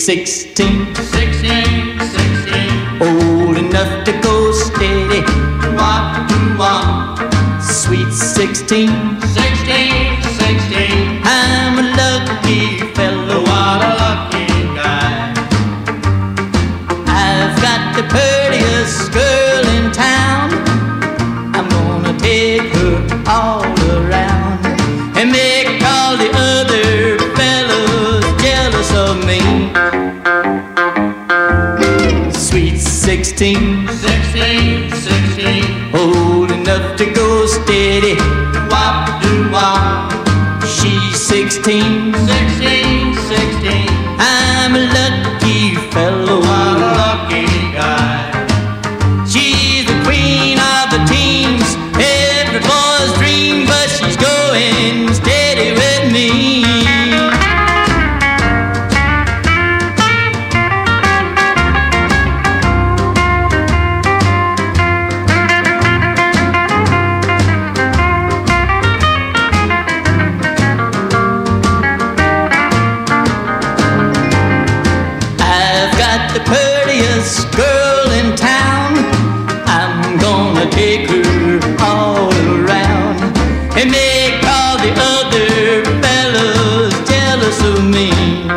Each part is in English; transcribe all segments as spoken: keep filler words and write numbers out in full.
sixteen. Sixteen, sixteen. Old enough to go steady. Wop, doo, wop. Sweet sixteen. Sixteen, sixteen. I'm a lucky fellow. What a lucky guy. I've got the prettiest girl in town. I'm gonna take her all around and make all the other fellows jealous of me. Sweet sixteen. Sixteen, sixteen. Old enough to go steady. Wop, doo, wop. She's sixteen. Sixteen, sixteen. I'm a lucky fellow. What a lucky guy. She's the queen of the teams, every boy's dream, but she's going steady with me. I've got the prettiest girl in town. I'm gonna take her all around and make all the other fellas jealous of me.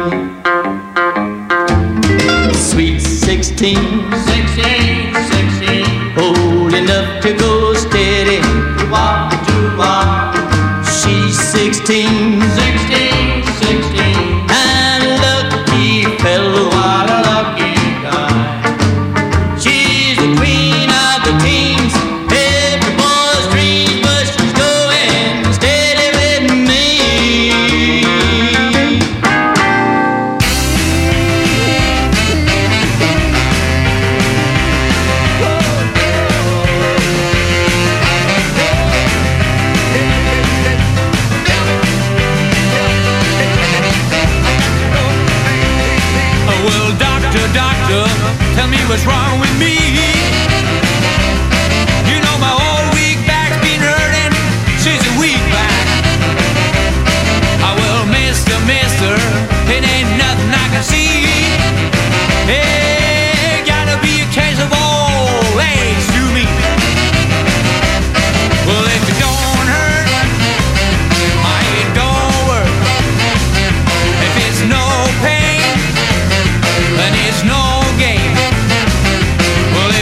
Sweet sixteen. Sixteen, sixteen. Old enough to go steady. Wop, doo, wop. She's sixteen. Sixteen, sixteen. I'm a lucky fellow. What a lucky guy. She's the queen of the teams, every boy's dream, but she's going steady with me. Oh, well, doctor, doctor, tell me what's wrong with me. You know my whole weak back's been hurting since a week back. Oh, well, mister, mister, it ain't nothing I can see. Hey, gotta be a case of old age to me. Well, if it don't hurt, I it don't work. If it's no pain, then it's no game. Well,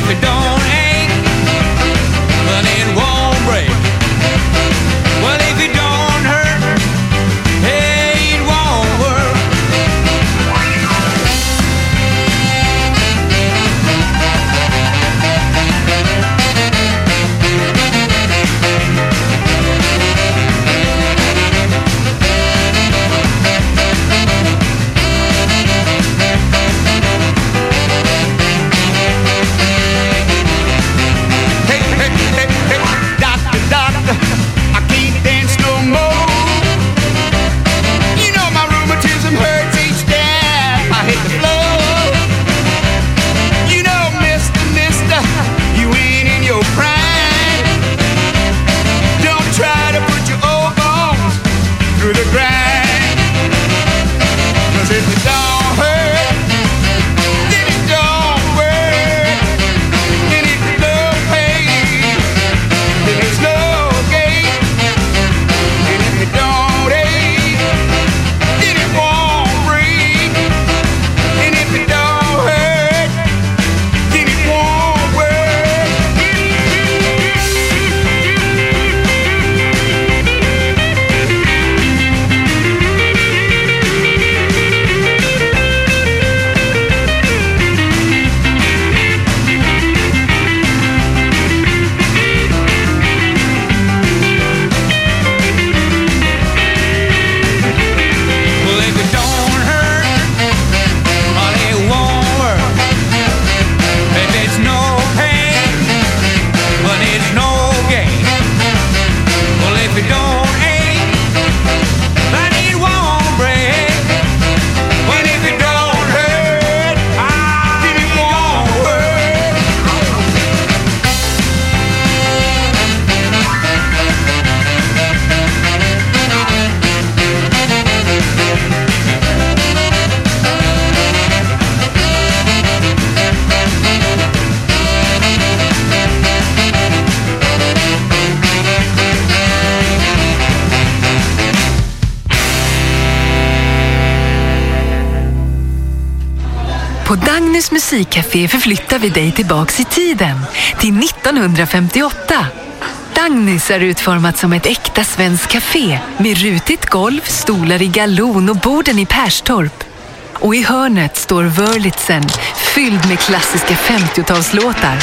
På Dagnys musikcafé förflyttar vi dig tillbaks i tiden, till nittonhundrafemtioåtta. Dagnys är utformat som ett äkta svenskt café med rutigt golv, stolar i galon och borden i Perstorp. Och i hörnet står Wörlitzen, fylld med klassiska femtiotalslåtar.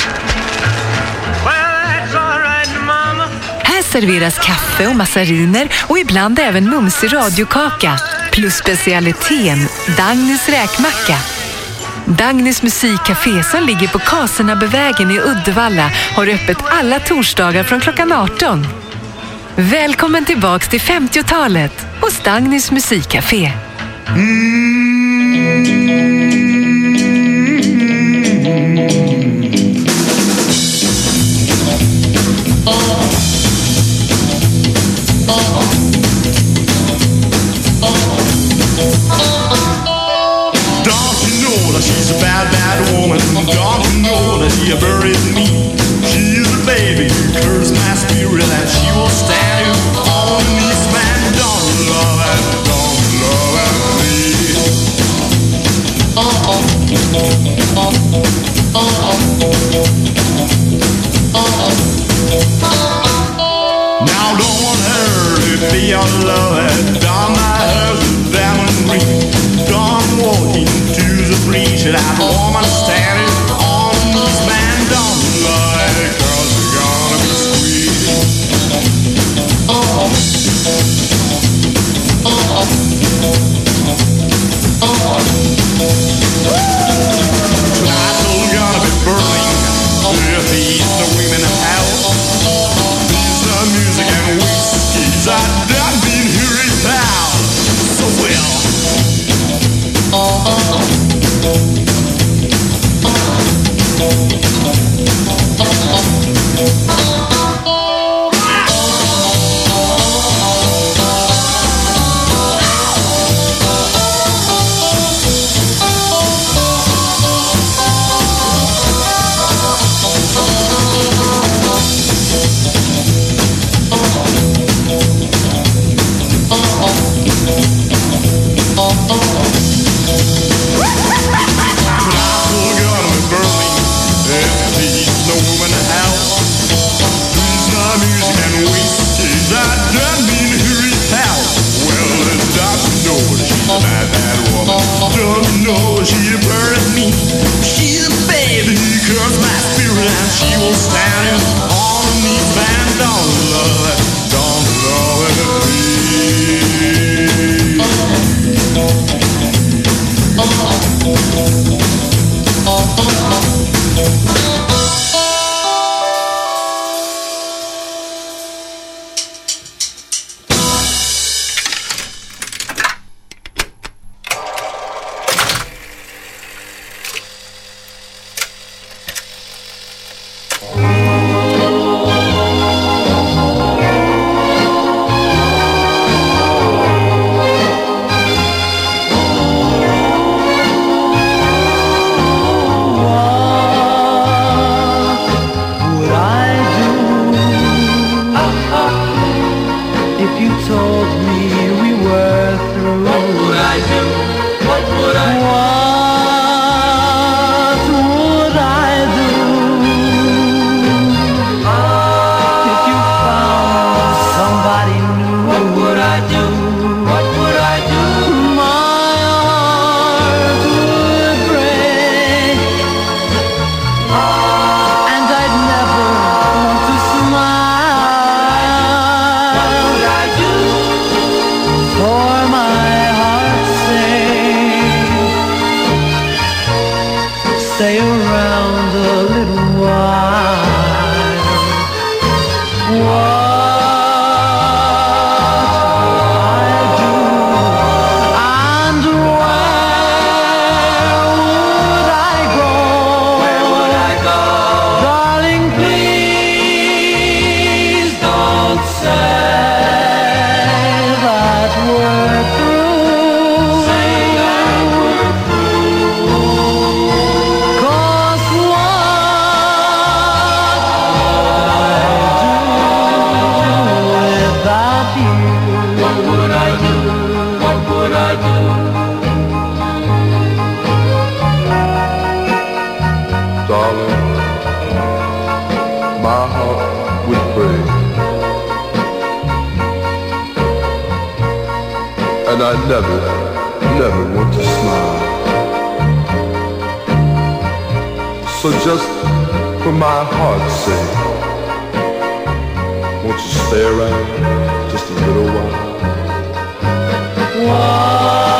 Här serveras kaffe och massariner och ibland även mumsig radiokaka. Plus specialiteten Dagnys räkmacka. Dagnys musikcafé som ligger på Kasenabevägen i Uddevalla har öppet alla torsdagar från klockan arton. Välkommen tillbaks till femtiotalet hos Dagnys musikcafé. She's a bad, bad woman. Don't you know that she buried me? She is a baby who cursed my spirit, and she will stand you on her knees, man. Don't you love her? Don't you love her, please? Now don't hurt her, be your lover. Don't my husband, diamond ring. Don't walk into the breach that I woman standing on this man. Don't lie, cause you're gonna be sweet. Tonight's all gonna be burning. If he's the women in hell, he's the music and whiskey's I done been here in town. So well. Cause one and I never, never want to smile. So just for my heart's sake, won't you stay around just a little while? Why?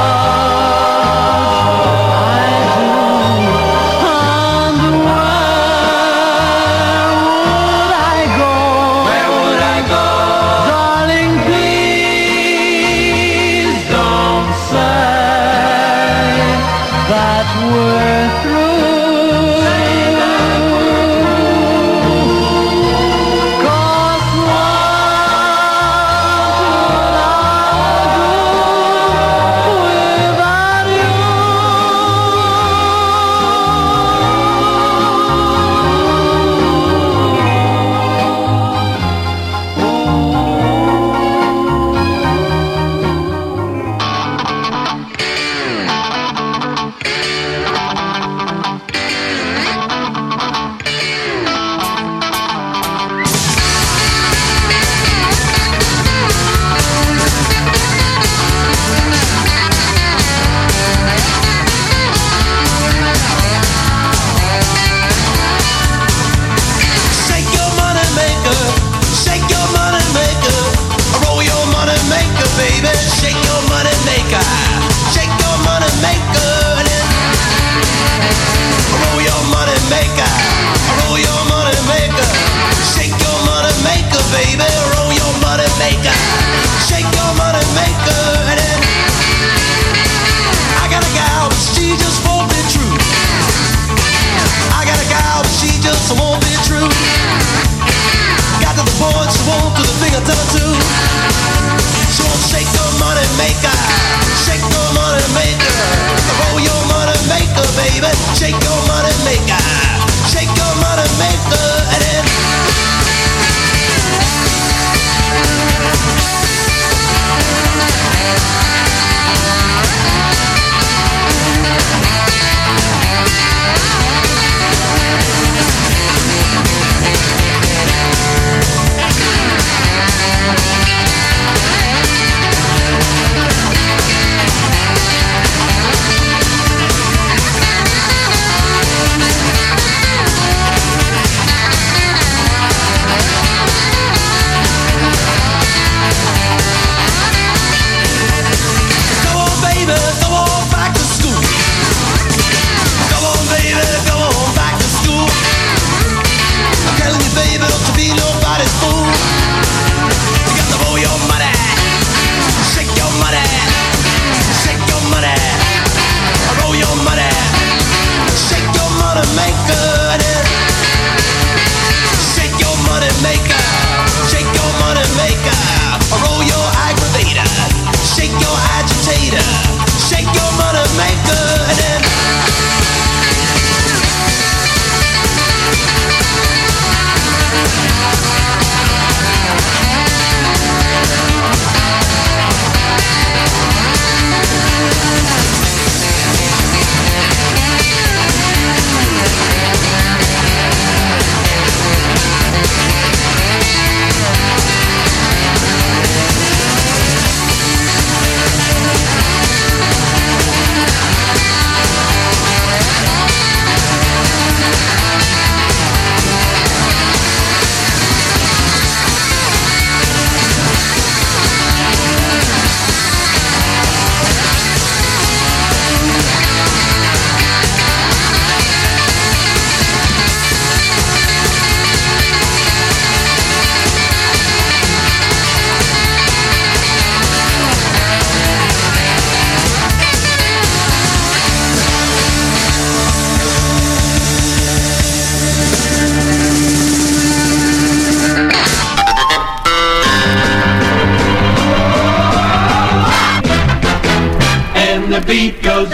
beat goes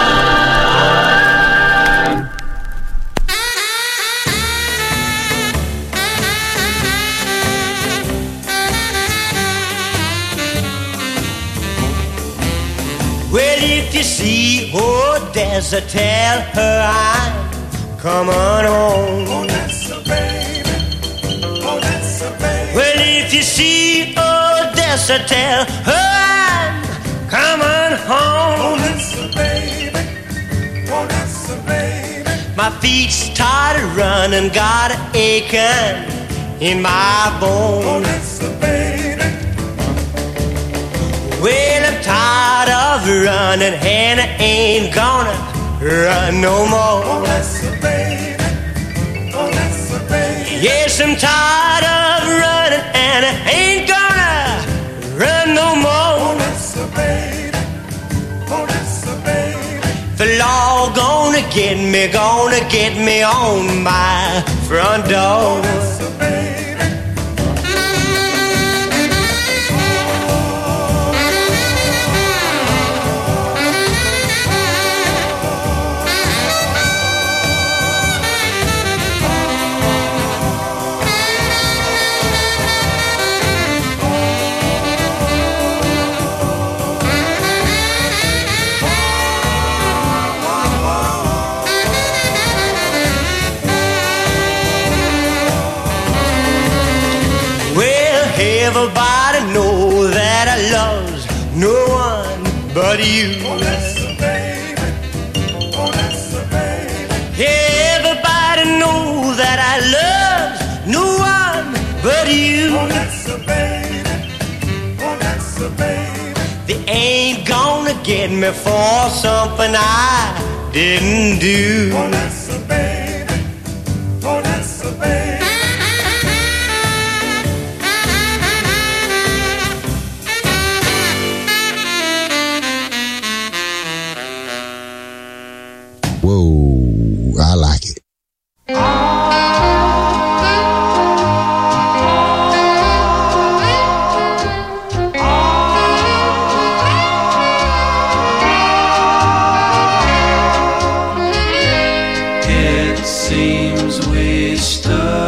on. Well, if you see Odessa, tell her I'm coming home. Odessa, baby. Odessa, baby. Well, if you see Odessa, tell her I'm coming home. Oh, Lisa, baby. Oh, Lisa, baby. My feet started running, got an aching in my Oh, bones. Lisa, baby. Well, I'm tired of running and I ain't gonna run no Oh, more. Lisa, baby. Oh, Lisa, baby. Yes, I'm tired of running and I ain't gonna run no Oh, more. Lisa, baby. Oh, Lisa, baby. The law gonna get me, gonna get me on my front door. Oh, Lisa, baby. Everybody know that I love no one but you. Oh, Lisa, baby. Oh, Lisa, baby. Everybody know that I love no one but you. Oh, Lisa, baby. Oh, Lisa, baby. They ain't gonna get me for something I didn't do. Oh, Lisa, baby. Oh, Lisa, baby. Whoa, I like it. It seems we